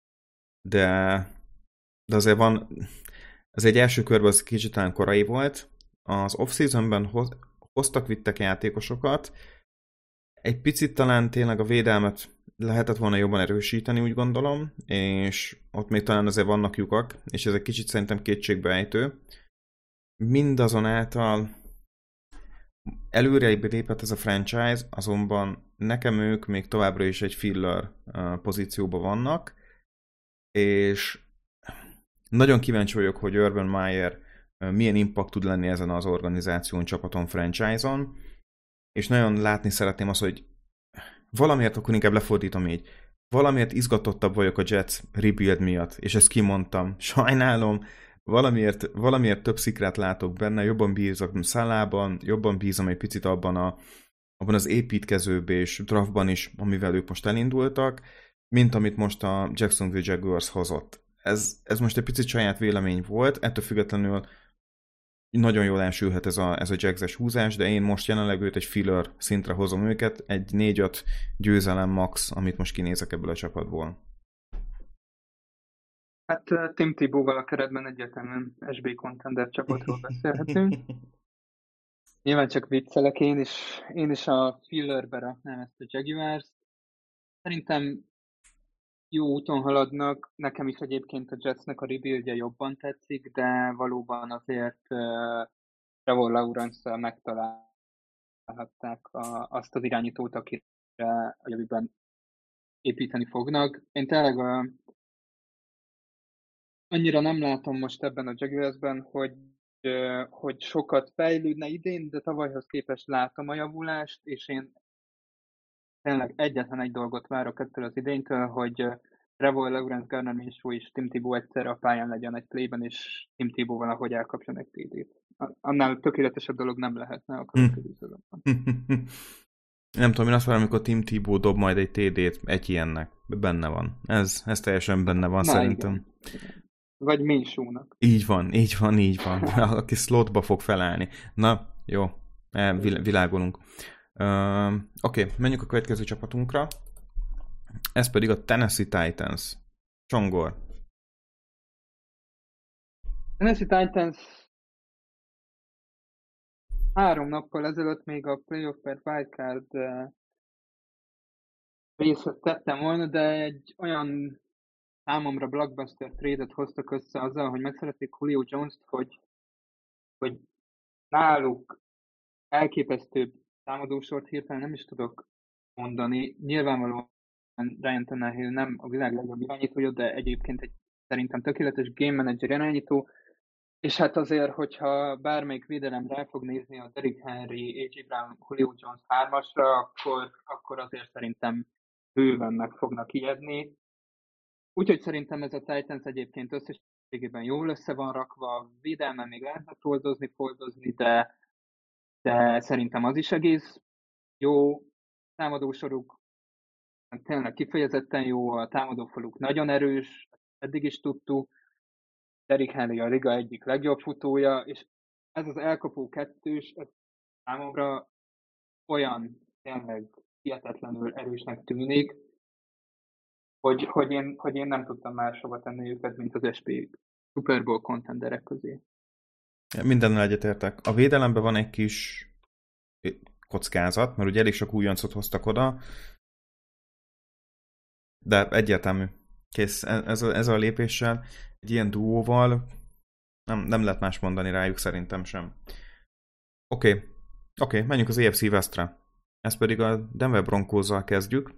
de azért van, az egy első körben az kicsit talán korai volt, az off-seasonben hoztak, vittek játékosokat, egy picit talán tényleg a védelmet lehetett volna jobban erősíteni, úgy gondolom, és ott még talán azért vannak lyukak, és ez egy kicsit szerintem kétségbeejtő. Mindazonáltal előre lépett ez a franchise, azonban nekem ők még továbbra is egy filler pozícióban vannak, és nagyon kíváncsi vagyok, hogy Urban Meyer milyen impact tud lenni ezen az organizáción, csapaton, franchise-on, és nagyon látni szeretném azt, hogy valamiért akkor inkább lefordítom így, valamiért izgatottabb vagyok a Jets rebuild miatt, és ezt kimondtam. Sajnálom, valamiért több szikrát látok benne, jobban bízok Salahban, jobban bízom egy picit abban az építkezőbb és draftban is, amivel ők most elindultak, mint amit most a Jacksonville Jaguars hozott. Ez most egy picit saját vélemény volt, ettől függetlenül nagyon jól elsülhet ez a Jags-es húzás, de én most jelenleg őt egy filler szintre hozom őket, egy 4-5 győzelem max, amit most kinézek ebből a csapatból. Hát Tim Tebowval a keretben egyértelműen SB contender csapatról beszélhetünk. Nyilván csak viccelek, én is a fillerbe raknám ezt a Jaguars-t. Szerintem jó úton haladnak, nekem is egyébként a Jetsnek a rebuildje jobban tetszik, de valóban azért Trevor Lawrence-szel megtalálhatták azt az irányítót, akire a jövőben építeni fognak. Én tényleg annyira nem látom most ebben a Jaguarsben, hogy sokat fejlődne idén, de tavalyhoz képest látom a javulást, és én tényleg egyetlen egy dolgot várok ettől az idénytől, hogy Trevor Lawrence, Gardner Minshew és Tim Tebow egyszerre a pályán legyen egy playben, és Tim Tebow valahogy elkapjon egy TD-t. Annál tökéletesebb dolog nem lehetne a következő szezonban. Nem tudom, én azt várom, amikor Tim Tebow dob majd egy TD-t egy ilyennek. Benne van. Ez teljesen benne van. Na, szerintem. igen. Vagy Minshewnak. Így van. Aki slotba fog felállni. Na, jó. Világolunk. Oké, menjünk a következő csapatunkra. Ez pedig a Tennessee Titans. Csongor. Tennessee Titans 3 nappal ezelőtt még a playoff per wildcard részt tettem volna, de egy olyan számomra blockbuster trade-et hoztak össze azzal, hogy megszerették Julio Jones-t, hogy náluk elképesztő támadósort hirtelen nem is tudok mondani. Nyilvánvalóan Ryan Tannehill nem a világ legjobb irányítója, de egyébként egy szerintem tökéletes game manager irányító, és hát azért, hogyha bármelyik védelem rá fog nézni a Derrick Henry, A.J. Brown, Julio Jones 3-asra, akkor azért szerintem bőven meg fognak ijedni. Úgyhogy szerintem ez a Titans egyébként összességében jól össze van rakva, védelmen még lehetne foldozni, de szerintem az is egész jó. Támadósoruk tényleg kifejezetten jó, a támadófaluk nagyon erős, eddig is tudtuk. Derrick Henry a liga egyik legjobb futója, és ez az elkapó kettős, ez számomra olyan tényleg hihetetlenül erősnek tűnik, hogy én nem tudtam máshova tenni őket, mint az SP Super Bowl contenderek közé. Mindennel egyetértek. A védelemben van egy kis kockázat, mert ugye elég sok újoncot hoztak oda, de egyértelmű. Kész. Ez a lépéssel, egy ilyen duóval nem lehet más mondani rájuk, szerintem sem. Oké, menjünk az AFC Westre. Ez pedig a Denver Broncos-zal kezdjük.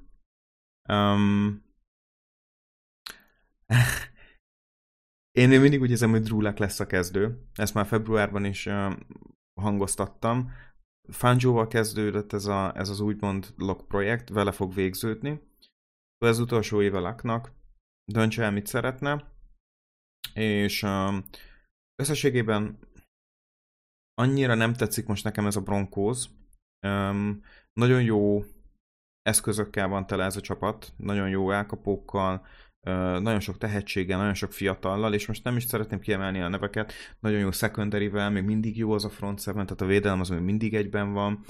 Én mindig úgy érzem, hogy Drew Luck lesz a kezdő. Ezt már februárban is hangoztattam. Fangio-val kezdődött ez az úgymond Lock projekt, vele fog végződni. Ez utolsó éve Lucknak. Döntse el, mit szeretne. És összességében annyira nem tetszik most nekem ez a Broncos. Nagyon jó eszközökkel van tele ez a csapat, nagyon jó elkapókkal, nagyon sok tehetséggel, nagyon sok fiatallal, és most nem is szeretném kiemelni a neveket, nagyon jó secondary-vel, még mindig jó az a front seven, tehát a védelem az még mindig egyben van.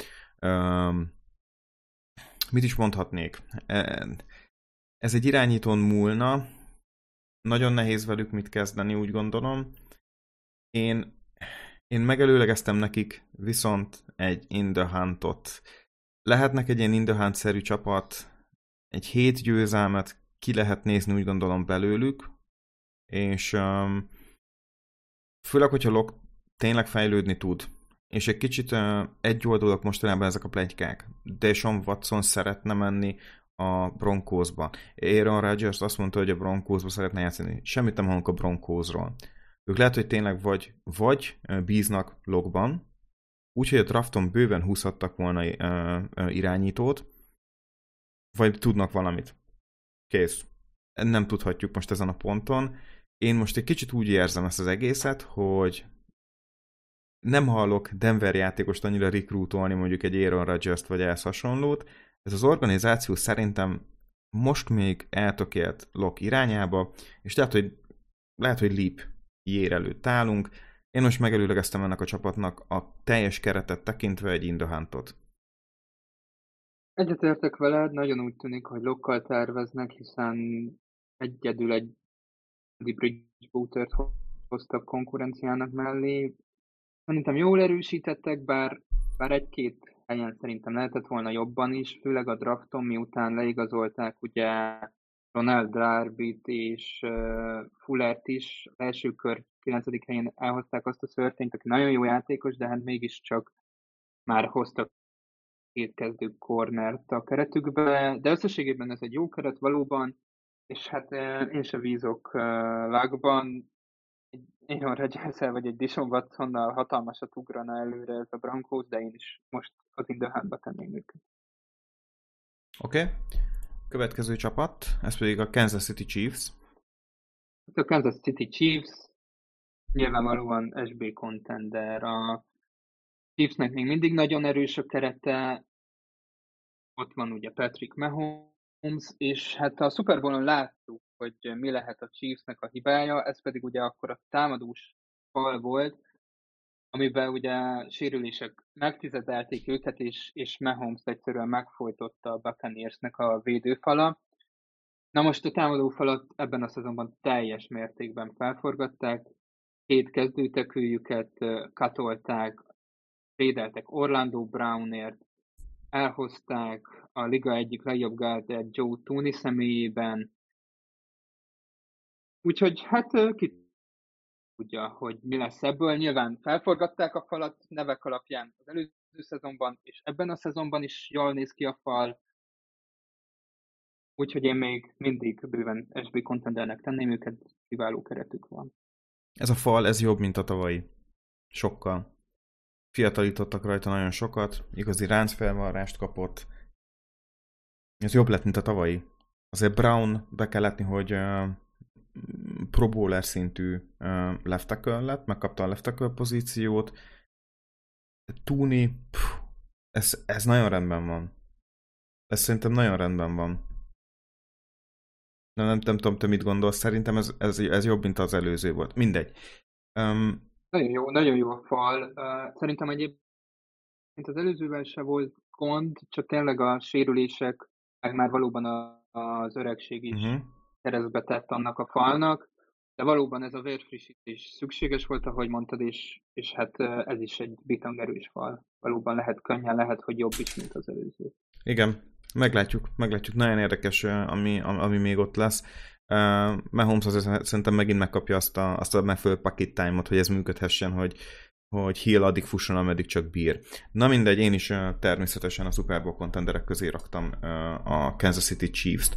Mit is mondhatnék? Ez egy irányítón múlna, nagyon nehéz velük mit kezdeni, úgy gondolom. Én megelőlegeztem nekik viszont egy In The Hunt-ot. Lehetnek egy ilyen In The Hunt-szerű csapat, egy 7 győzelmet ki lehet nézni, úgy gondolom, belőlük, és főleg, hogyha Locke tényleg fejlődni tud, és egy kicsit egyoldalúak mostanában ezek a pletykák. Deshaun Watson szeretne menni a Broncosba. Aaron Rodgers azt mondta, hogy a Broncosba szeretne játszani. Semmit nem hallunk a Broncosról. Ők lehet, hogy tényleg vagy bíznak Locke-ban, úgyhogy a drafton bőven húzhattak volna irányítót, vagy tudnak valamit. Kész. Nem tudhatjuk most ezen a ponton. Én most egy kicsit úgy érzem ezt az egészet, hogy nem hallok Denver játékost annyira rekrútolni, mondjuk egy Aaron Rodgers-t vagy ehhez hasonlót. Ez az organizáció szerintem most még eltökélt Locke irányába, és lehet, hogy leap year előtt állunk. Én most megelőlegeztem ennek a csapatnak a teljes keretet tekintve egy In The Hunt-ot. Egyetértek veled, nagyon úgy tűnik, hogy Locke-kal terveznek, hiszen egyedül egy Bridgewater-t hoztak konkurenciának mellé. Szerintem jól erősítettek, bár egy-két helyen szerintem lehetett volna jobban is, főleg a drafton, miután leigazolták ugye Ronald Darbyt és Fullert is. Az első kör 9. helyen elhozták azt a Surtain-t, aki nagyon jó játékos, de hát mégiscsak már hoztak 2 kezdő cornert a keretükbe, de összességében ez egy jó keret valóban, és hát én se bízok Luckban. Aaron Rodgers-el vagy egy Deshaun Watsonnal hatalmasat ugrana előre ez a Broncos, de én is most az in the hunt-ba tenném őket. Oké. Következő csapat, ez pedig a Kansas City Chiefs. A Kansas City Chiefs nyilvánvalóan SB contender. A Chiefsnek még mindig nagyon erős a kerete, ott van ugye Patrick Mahomes, és hát a Super Bowl-on láttuk, hogy mi lehet a Chiefsnek a hibája, ez pedig ugye akkor a támadós fal volt, amiben ugye sérülések megtizedelték őket, és Mahomes egyszerűen megfojtotta a Buccaneersnek a védőfala. Na most a támadófalat ebben a szezonban teljes mértékben felforgatták, 2 kezdőtekőjüket katolták, trédeltek Orlando Brownért, elhozták a liga egyik legjobb guardját Joe Thuney személyében, úgyhogy hát ki tudja, hogy mi lesz ebből. Nyilván felforgatták a falat nevek alapján az előző szezonban, és ebben a szezonban is jól néz ki a fal, úgyhogy én még mindig bőven SB contendernek tenném őket, kiváló keretük van. Ez a fal, ez jobb, mint a tavalyi. Sokkal. Fiatalítottak rajta nagyon sokat, igazi ráncfelvarrást kapott. Ez jobb lett, mint a tavalyi. Azért Brown, be kell látni, hogy Pro Bowler szintű left tackle lett, megkapta a left tackle pozíciót. Thuney, ez nagyon rendben van. Ez szerintem nagyon rendben van. Nem tudom, te mit gondolsz, szerintem ez jobb, mint az előző volt. Mindegy. Nagyon jó a fal. Szerintem egyébként az előzővel se volt gond, csak tényleg a sérülések, meg már valóban az öregség is keresztbe tett annak a falnak, de valóban ez a vérfrissítés szükséges volt, ahogy mondtad, és hát ez is egy bitangerős fal. Valóban lehet könnyen, lehet, hogy jobb is, mint az előző. Igen, meglátjuk. Nagyon érdekes, ami még ott lesz. Mahomes azért szerintem megint megkapja azt a megfelelő pocket time-ot, hogy ez működhessen, hogy Hill addig fusson, ameddig csak bír. Na mindegy, én is természetesen a Super Bowl contenderek közé raktam a Kansas City Chiefs-t.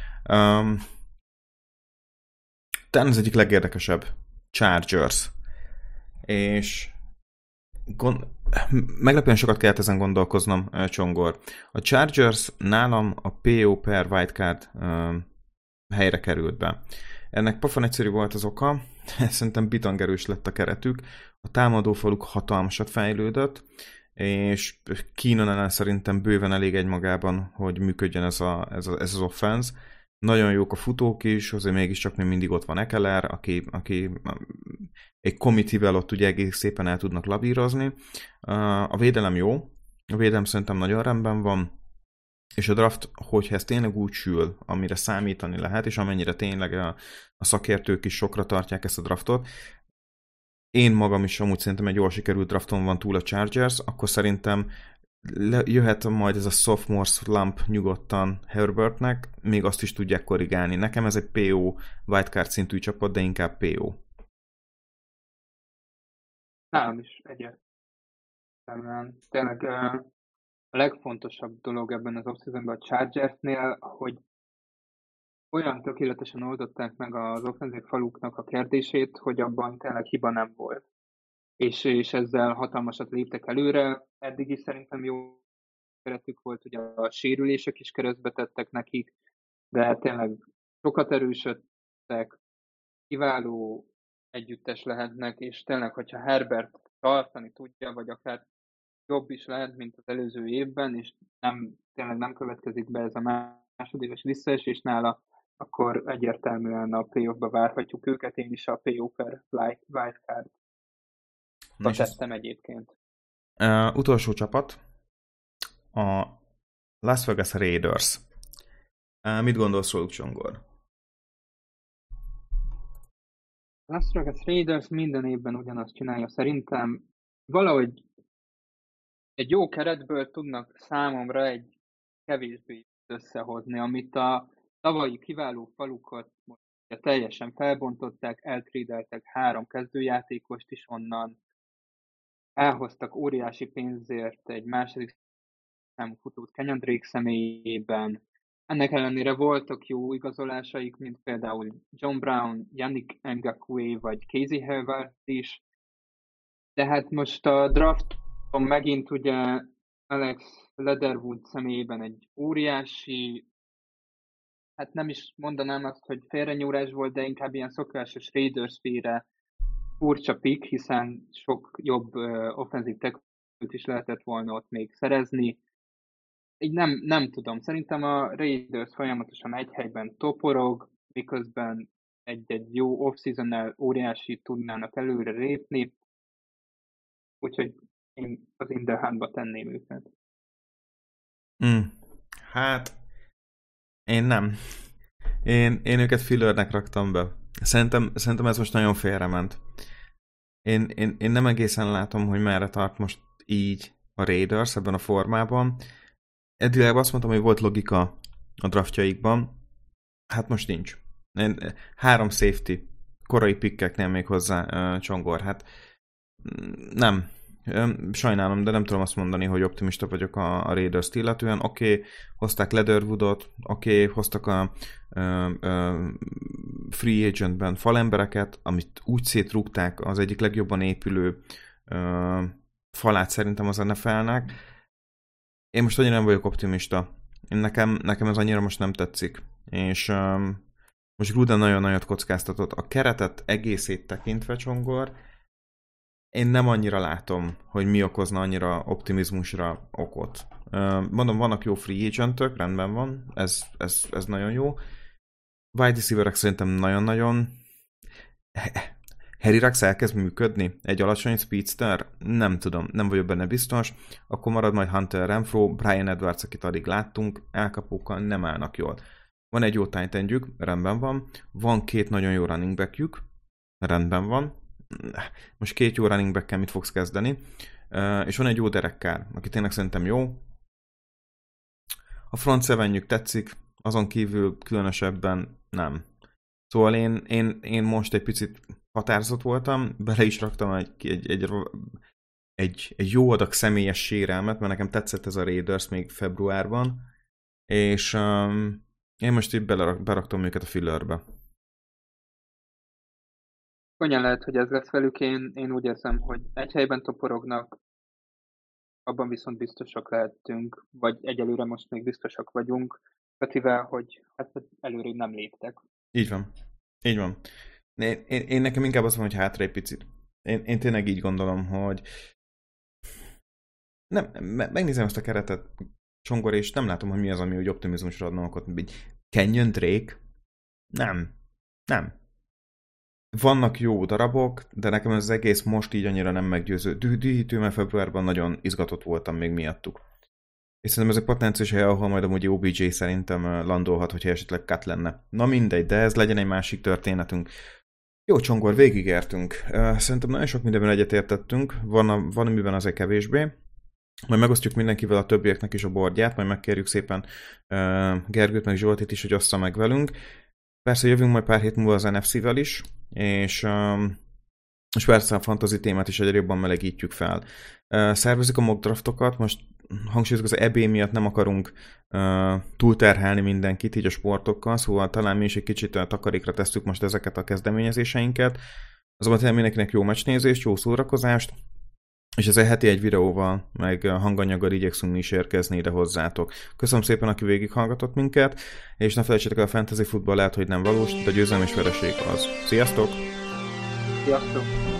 Talán az egyik legérdekesebb Chargers. És meglepően sokat kellett ezen gondolkoznom, Csongor. A Chargers nálam a PO per wildcard helyre került be. Ennek pofon egyszerű volt az oka, szerintem bitangerős lett a keretük, a támadófaluk hatalmasat fejlődött, és Keenan ellen szerintem bőven elég egymagában, hogy működjön ez az offense. Nagyon jók a futók is, azért mégiscsak még mindig ott van Ekeler, aki egy committee-vel ott ugye egész szépen el tudnak labírozni. A védelem jó, a védelem szerintem nagyon rendben van, és a draft, hogyha ez tényleg úgy sül, amire számítani lehet, és amennyire tényleg a szakértők is sokra tartják ezt a draftot, én magam is amúgy szerintem egy jól sikerült drafton van túl a Chargers, akkor szerintem jöhet majd ez a sophomore slump nyugodtan Herbertnek, még azt is tudják korrigálni. Nekem ez egy PO wildcard szintű csapat, de inkább PO. Nálam is egyértelműen. Tényleg a legfontosabb dolog ebben az off-seasonben a Chargersnél, hogy olyan tökéletesen oldották meg az offenzív faluknak a kérdését, hogy abban tényleg hiba nem volt. És ezzel hatalmasat léptek előre. Eddig is szerintem jó keretük volt, ugye a sérülések is keresztbe tettek nekik, de tényleg sokat erősödtek, kiváló együttes lehetnek, és tényleg, hogyha Herbert tartani tudja, vagy akár jobb is lehet, mint az előző évben, és tényleg nem következik be ez a másodéves visszaesés nála, akkor egyértelműen a playoffba várhatjuk őket, én is a PO per wildcard tettem egyébként. Utolsó csapat, a Las Vegas Raiders. Mit gondolsz róluk, Csongor? Las Vegas Raiders minden évben ugyanazt csinálja. Szerintem valahogy egy jó keretből tudnak számomra egy kevésbé összehozni, amit a tavalyi kiváló falukat teljesen felbontották, eltrédeltek 3 kezdőjátékost is onnan, elhoztak óriási pénzért egy második számú futót Kenyon Drake személyében, ennek ellenére voltak jó igazolásaik, mint például John Brown, Yannick Ngakoue vagy Casey Hayward is. De hát most a drafton megint ugye Alex Leatherwood személyében egy óriási, hát nem is mondanám azt, hogy félrenyúlás volt, de inkább ilyen szokásos Raiders-féle furcsa pick, hiszen sok jobb offenzív tackle is lehetett volna ott még szerezni. Így nem tudom, szerintem a Raiders folyamatosan egy helyben toporog, miközben egy jó off-season-nel óriási tudnának előre lépni, úgyhogy én az Inderhánba tenném őket. Hát, én nem. Én őket fillernek raktam be. Szerintem ez most nagyon félrement. Én nem egészen látom, hogy merre tart most így a Raiders ebben a formában. Eddileg azt mondtam, hogy volt logika a draftjaikban. Hát most nincs. 3 safety, korai pikkeknél még hozzá Csongor. Hát nem. Sajnálom, de nem tudom azt mondani, hogy optimista vagyok a Raiders-t illetően. Oké, hozták Leatherwoodot, hoztak a free agentben falembereket, amit úgy szétrúgták, az egyik legjobban épülő falát szerintem az NFL-nek. Én most annyira nem vagyok optimista. Nekem ez annyira most nem tetszik. És most Gruden nagyon nagyot kockáztatott. A keretet egészét tekintve, Csongor, én nem annyira látom, hogy mi okozna annyira optimizmusra okot. Mondom, vannak jó free agentök, rendben van, ez nagyon jó. Wide receiverek szerintem nagyon-nagyon... Harry Rux elkezd működni? Egy alacsony speedster? Nem tudom, nem vagyok benne biztos. Akkor marad majd Hunter Renfro, Brian Edwards, akit addig láttunk, elkapókkal nem állnak jól. Van egy jó tight endjük, rendben van. Van 2 nagyon jó running backjük, rendben van. Most 2 jó running backkel mit fogsz kezdeni? És van egy jó Derek Carr, aki tényleg szerintem jó. A front sevenjük tetszik, azon kívül különösebben nem. Szóval én most egy picit határozott voltam, bele is raktam egy jó adag személyes sérelmet, mert nekem tetszett ez a Raiders még februárban, és én most így beraktam őket a fillerbe. Könnyen lehet, hogy ez lesz velük, én úgy érzem, hogy egy helyben toporognak, abban viszont biztosak lehetünk, vagy egyelőre most még biztosak vagyunk, Petivel, hogy hát előrébb nem léptek. Így van. Így van. Én nekem inkább az van, hogy hátra egy picit. Én tényleg így gondolom, hogy nem, megnézem ezt a keretet, Csongor, és nem látom, hogy mi az, ami úgy optimizmusra adna okot. Kenyon Drake? Nem. Vannak jó darabok, de nekem ez az egész most így annyira nem meggyőző. Dühítő, mert februárban nagyon izgatott voltam még miattuk. És szerintem ez egy potenciális hely, ahol majd amúgy OBJ szerintem landolhat, hogyha esetleg cut lenne. Na mindegy, de ez legyen egy másik történetünk. Jó, Csongor, végigértünk. Szerintem nagyon sok mindenben egyetértettünk, van amiben azért kevésbé. Majd megosztjuk mindenkivel a többieknek is a bordját, majd megkérjük szépen Gergőt meg Zsoltit is, hogy ossza meg velünk. Persze jövünk majd pár hét múlva az NFC-vel is, és persze a fantasy témát is egyre jobban melegítjük fel. Szervezik a mock draftokat, most hangsúlyozok, az EB miatt nem akarunk túlterhelni mindenkit így a sportokkal, szóval talán mi is egy kicsit takarékra tesszük most ezeket a kezdeményezéseinket. Azonban tényleg mindenkinek jó meccsnézést, jó szórakozást, és ezzel heti egy videóval, meg hanganyaggal igyekszünk mi is érkezni ide hozzátok. Köszönöm szépen, aki végighallgatott minket, és ne felejtsétek el, a fantasy futball lehet, hogy nem valós, de győzelem és vereség az. Sziasztok! Sziasztok!